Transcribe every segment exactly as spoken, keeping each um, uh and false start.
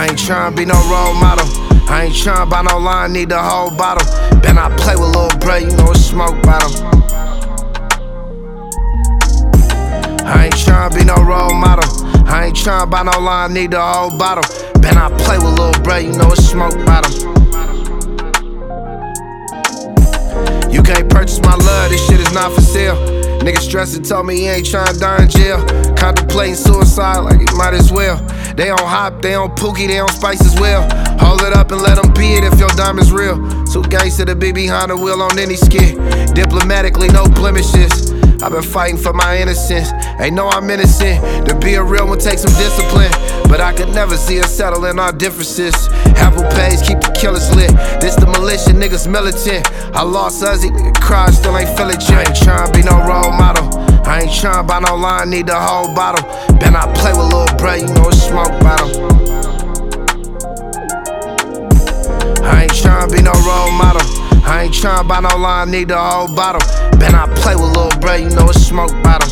I ain't tryna be no role model. I ain't tryna buy no line, need the whole bottle. Ben I play with Lil Bray, you know it's smoke bottom. I ain't tryna be no role model. I ain't tryna buy no line, need the whole bottle. Ben I play with Lil Bray, you know it's smoke bottom. You can't purchase my love, this shit is not for sale. Nigga stressing told me he ain't tryna die in jail. Contemplating suicide like he might as well. They on Hop, they on Pookie, they on Spice as well. Hold it up and let them be it if your diamond's real. Two gangsta to be behind the wheel on any skit. Diplomatically, no blemishes. I've been fighting for my innocence. Ain't know I'm innocent. To be a real one takes some discipline. But I could never see us settle in our differences. Apple pays, keep the killers lit. This the militia, niggas militant. I lost Uzi, nigga cried, still ain't feel it yet. I ain't tryna be no role model. I ain't tryna buy no line, need the whole bottle. Ben I play with Lil Bray, you know it's smoke bottom. I ain't tryna be no role model. I ain't tryna buy no line, need the whole bottle. Ben I play with Lil Bray, you know it's smoke bottom.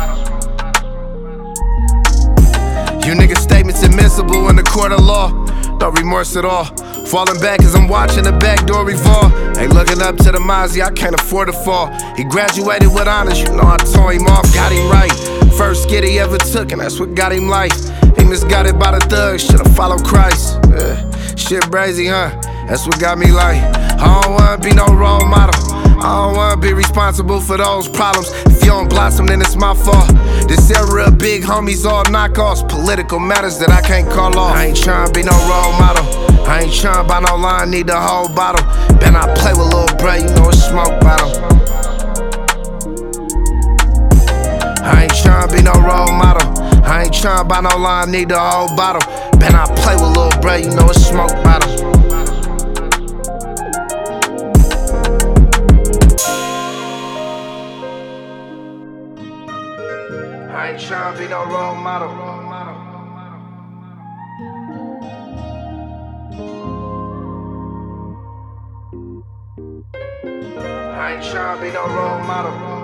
You niggas' statements admissible in the court of law. No remorse at all. Falling back as I'm watching the back door revolve. Ain't looking up to the Mozzie, I can't afford to fall. He graduated with honors, you know I tore him off, got him right. First skid he ever took, and that's what got him life. He misguided by the thugs, should've followed Christ. Yeah. Shit brazy, huh? That's what got me like, I don't wanna be no role model. I don't wanna be responsible for those problems. If you don't blossom, then it's my fault. This era of big homies, all knockoffs. Political matters that I can't call off. I ain't tryna be no role model. I ain't tryna buy no line, need the whole bottle. Ben I play with Lil Bray, you know it's smoke bottom. I ain't tryna be no role model. I ain't tryna buy no line, need the whole bottle. Ben I play with Lil Bray, you know it's smoke bottom. I ain't tryna be no role model. I ain't tryna be no role model.